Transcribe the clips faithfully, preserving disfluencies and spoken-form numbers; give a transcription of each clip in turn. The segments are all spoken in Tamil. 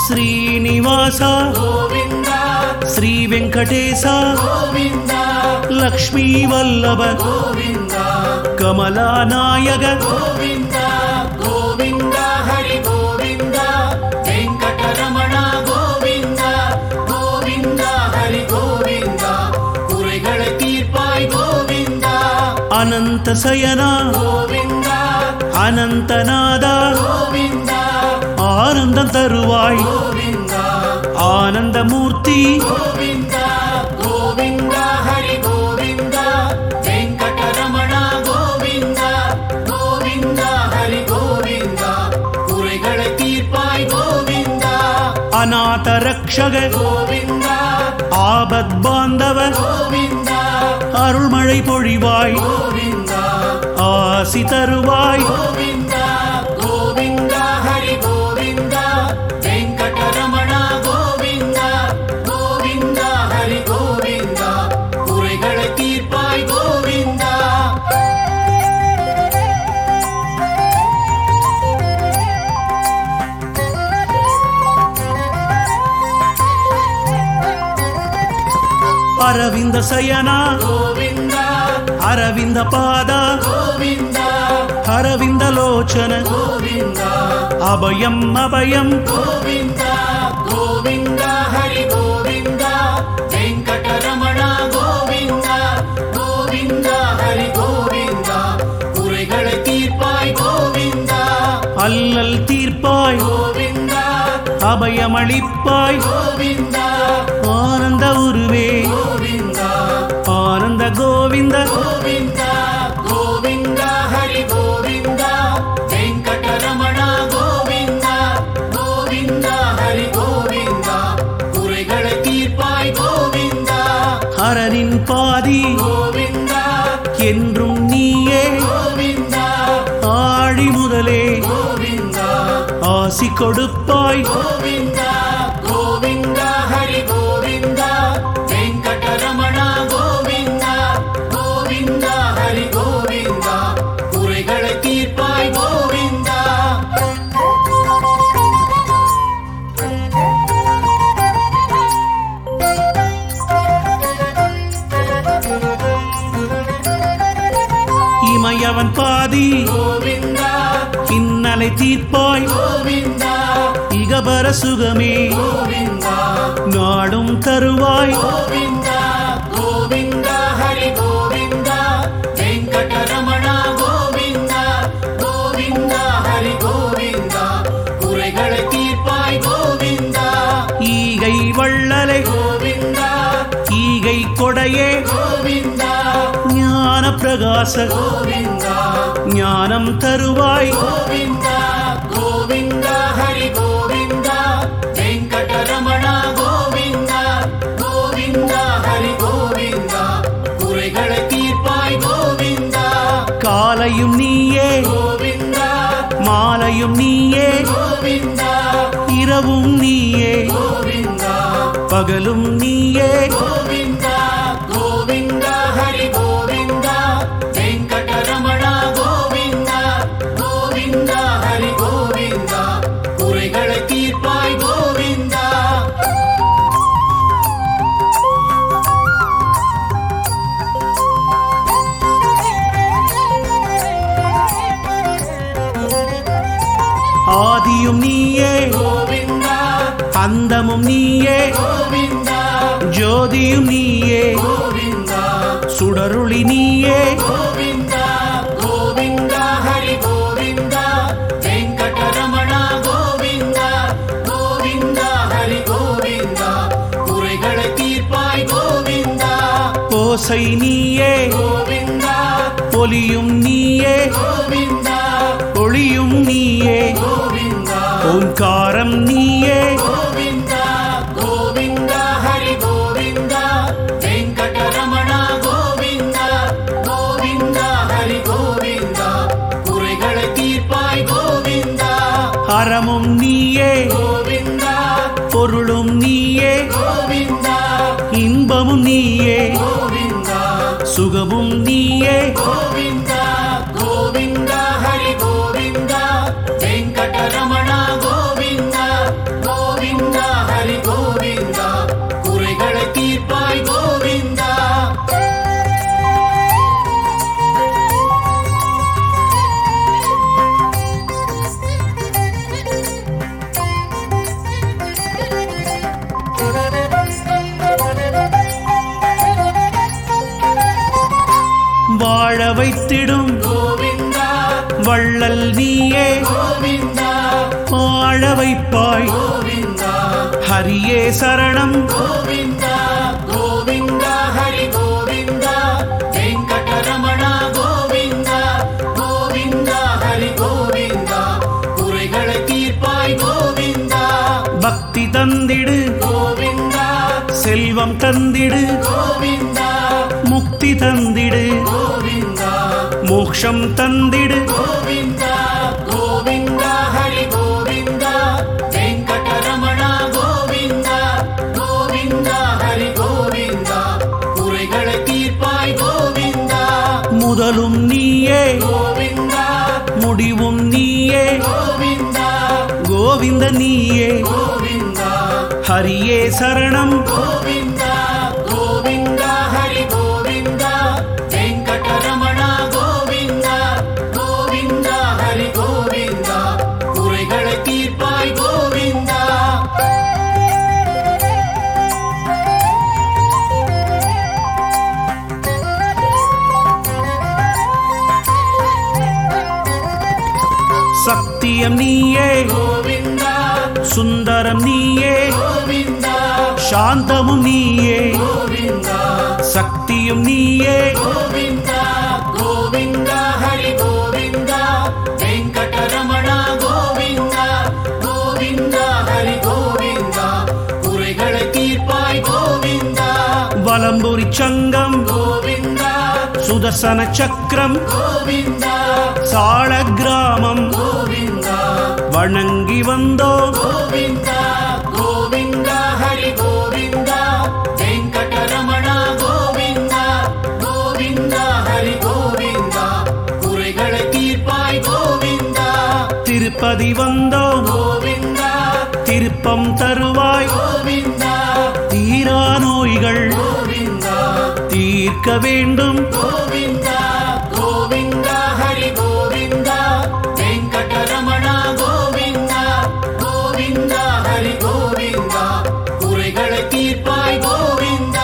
శ్రీనివాస గోవింద శ్రీ వెంకటేశ గోవింద లక్ష్మీ వల్లభ గోవింద కమలానాయక గోవింద గోవింద హరి గోవింద వెంకటరమణ గోవింద గోవింద హరి గోవింద குறைகளை தீர்ப்பாய் கோவிந்த అనంత శయన கோவிந்த అనంతనాద கோவிந்த ஆனந்தம் தருவாய் கோவிந்த ஆனந்தமூர்த்தி கோவிந்த கோவிந்த ஹரி கோவிந்த வெங்கடரமண கோவிந்த கோவிந்த ஹரி கோவிந்த குறைகளை தீர்ப்பாய் கோவிந்த அநாத ரக்ஷக கோவிந்த ஆபத் பாந்தவ கோவிந்த அருள்மழை பொழிவாய் கோவிந்த ஆசி தருவாய் கோவிந்த கோவிந்த ஹரி கோவிந்த வெங்கடரமண கோவிந்த கோவிந்த ஹரி கோவிந்த குறைகளை தீர்ப்பாய் கோவிந்த அரவிந்த சயனா கோவிந்த அரவிந்த பாத கோவிந்த அரவிந்த லோச்சன கோவிந்த அபயம் அபயம் கோவிந்த கோவிந்த ஹரி கோவிந்த வெங்கடரமண கோவிந்த கோவிந்த ஹரி கோவிந்த குறைகளை தீர்ப்பாய் கோவிந்த அல்லல் தீர்ப்பாய் கோவிந்த அபயமளிப்பாய் கோவிந்த ஆனந்த உருவே கோவிந்த ஆனந்த கோவிந்த கோவிந்த கோவிந்த ஹரி கோவிந்த வெங்கடரமண கோவிந்த கோவிந்த ஹரி கோவிந்த குறைகளை தீர்ப்பாய் கோவிந்த ஹரனின் பாதி கோவிந்த என்றும் நீயே கோவிந்த ஆழி முதலே கோவிந்த ஆசி கொடுப்பாய் கோவிந்த கோவிந்த ஹரி கோவிந்த வெங்கடரமண கோவிந்த கோவிந்த ஹரி கோவிந்த குறைகளை தீர்ப்பாய் கோவிந்த இமையவன் பாதி கோவிந்த இன்னலை தீர்ப்பாய் கோவிந்த இகபர சுகமே கோவிந்த நாடும் தருவாய் கோவிந்த கோவிந்த ஹரி கோவிந்த வெங்கடரமண கோவிந்த கோவிந்த ஹரி கோவிந்த குறைகளை தீர்ப்பாய் கோவிந்த ஈகை வள்ளலை கோவிந்த ஈகை கொடையே கோவிந்த ஞான பிரகாச கோவிந்த ஞானம் தருவாய் கோவிந்த கோவிந்த ஹரி கோவிந்த வெங்கடரமண கோவிந்த கோவிந்த ஹரி கோவிந்த குறைகளை தீர்ப்பாய் கோவிந்த காலையும் நீயே கோவிந்த மாலையும் நீயே கோவிந்த இரவும் நீயே கோவிந்த பகலும் நீயே கோவிந்த கோவிந்த ஹரி கோவிந்த வெங்கடரமண கோவிந்த கோவிந்த ஹரி கோவிந்த குறைகளை தீர்ப்பாய் கோவிந்த ஆதியும் நீயே கோவிந்த அந்தமும் நீயே கோவிந்த ஜோதியும் நீயே கோவிந்த சுடருளி நீயே கோவிந்த கோவிந்த ஹரி கோவிந்த வெங்கடரமண கோவிந்த கோவிந்த ஹரி கோவிந்த குறைகளை தீர்ப்பாய் கோவிந்த ஓசை நீயே கோவிந்த ஒலியும் நீயே கோவிந்த ஒளியும் நீயே கோவிந்த ஓங்காரம் நீயே கோவிந்த கோவிந்த ஹரி கோவிந்த வெங்கடரமண கோவிந்த கோவிந்த ஹரி கோவிந்த குறைகளை தீர்ப்பாய் கோவிந்த அறமும் நீயே கோவிந்த பொருளும் நீயே கோவிந்த இன்பமும் நீயே கோவிந்த சுகமும் நீயே கோவிந்த கோவிந்த ஹரி கோவிந்த வெங்கடரமண கோவிந்த கோவிந்த வைத்திடும் கோவிந்தா வள்ளல் நீயே கோவிந்தா வாழ வைப்பாய் கோவிந்தா ஹரியே சரணம் கோவிந்தா கோவிந்தா ஹரி கோவிந்தா வெங்கடரமணா கோவிந்தா கோவிந்தா ஹரி கோவிந்தா குறைகளை தீர்ப்பாய் கோவிந்தா பக்தி தந்திடு கோவிந்தா செல்வம் தந்திடு கோவிந்தா முக்தி தந்திடு கோவிந்தா மோக்ஷம் தந்திடு கோவிந்தா கோவிந்தா ஹரி கோவிந்தா வெங்கடரமணா கோவிந்தா கோவிந்தா ஹரி கோவிந்தா குறைகளை தீர்ப்பாய் கோவிந்தா முதலும் நீயே கோவிந்தா முடிவும் நீயே கோவிந்தா கோவிந்த நீயே கோவிந்தா ஹரியே சரணம் கோவிந்தா கோவிந்தா ஹரி கோவிந்தா வெங்கடரமணா கோவிந்தா கோவிந்தா ஹரி கோவிந்தா குறைகளை தீர்ப்பாய் கோவிந்தா சத்தியம் நீயே கோவிந்தா சுந்தரம் நீயே கோவிந்தா சாந்தமும் நீயே கோவிந்தா சக்தியும் நீயே கோவிந்தா கோவிந்தா ஹரி கோவிந்தா வெங்கடரமணா கோவிந்தா கோவிந்தா ஹரி கோவிந்தா குறைகளை தீர்ப்பாய் கோவிந்தா வலம்புரி சங்கம் கோவிந்தா சுதர்சன சக்கரம் கோவிந்தா சாள கிராமம் கோவிந்தா வணங்கி வந்தோம் கோவிந்தா கோவிந்தா ஹரி கோவிந்தா வெங்கடரமணா கோவிந்தா கோவிந்தா ஹரி கோவிந்தா குறைகளை தீர்ப்பாய் கோவிந்தா திருப்பதி வந்தோம் கோவிந்தா திருப்பம் தருவாய் கோவிந்தா தீரா நோய்கள் கோவிந்தா தீர்க்க வேண்டும் கோவிந்தா கோவிந்தா ஹரி கோவிந்தா வெங்கடரமணா கோவிந்தா கோவிந்தா ஹரி கோவிந்தா குறைகளை தீர்ப்பாய் கோவிந்தா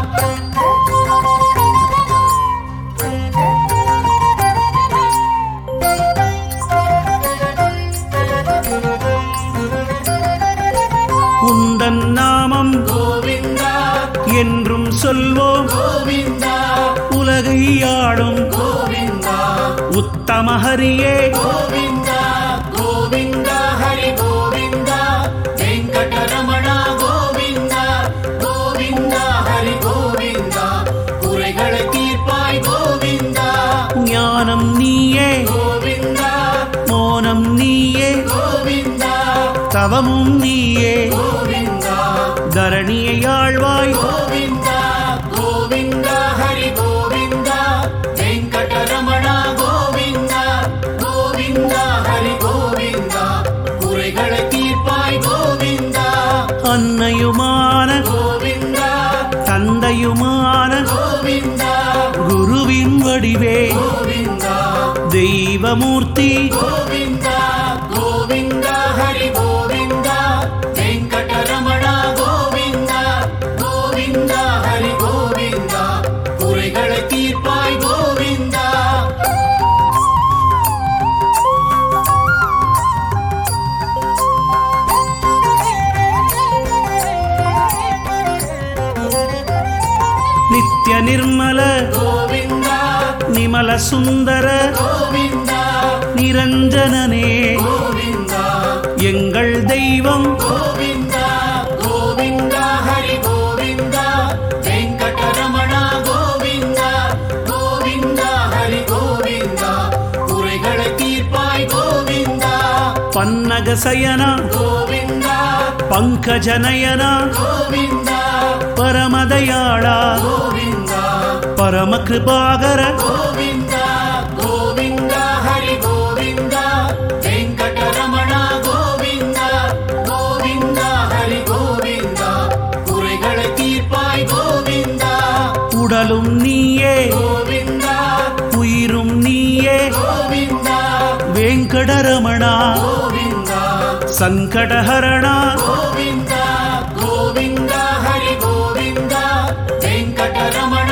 உந்தன் நாமம் கோவிந்தா என்றும் சொல்வோம் கோவிந்தா உலகை ஆளும் கோவிந்தா உத்தம ஹரியே கோவிந்தா கோவிந்தா ஹரி கோவிந்தா வெங்கடரமணா கோவிந்தா கோவிந்தா ஹரி கோவிந்தா குறைகளை தீர்ப்பாய் கோவிந்தா ஞானம் நீயே கோவிந்தா மோனம் நீயே கோவிந்தா தவமும் நீயே கோவிந்தா தரணியை ஆழ்வாய் கோவிந்தா கோவிந்தா ஹரி கோவிந்தா வெங்கடரமணா கோவிந்தா கோவிந்தா ஹரி கோவிந்தா குறைகளை தீர்ப்பாய் கோவிந்தா அன்னையுமான கோவிந்தா தந்தையுமான கோவிந்தா குருவின் வடிவே கோவிந்தா தெய்வமூர்த்தி கோவிந்தா கோவிந்தா ஹரி கோவிந்தா வெங்கடரமணா கோவிந்தா கோவிந்தா ஹரி கோவிந்தா குறைகளை தீர்ப்பாய் கோவிந்தா நித்ய நிர்மல கோவிந்தா நிமல சுந்தர கோவிந்தா நிரஞ்சனனே கோவிந்தா எங்கள் தெய்வம் கோவிந்தா கோவிந்தா ஹரி கோவிந்தா வெங்கடரமணா கோவிந்தா கோவிந்தா ஹரி கோவிந்தா குறைகளை தீர்ப்பாய் கோவிந்தா பன்னக சயனா கோவிந்தா பங்கஜநயனா கோவிந்தா பரமதயாளா கோவிந்தா பரம கிருபாகர கோவிந்தா கோவிந்தா ஹரி கோவிந்தா வெங்கடரமணா கோவிந்தா கோவிந்தா ஹரி கோவிந்தா குறைகளை தீர்ப்பாய் கோவிந்தா உடலும் நீயே கோவிந்தா உயிரும் நீயே கோவிந்தா வெங்கடரமணா கோவிந்தா சங்கடஹரணா கோவிந்தா கோவிந்தா ஹரி கோவிந்தா வெங்கடரமணா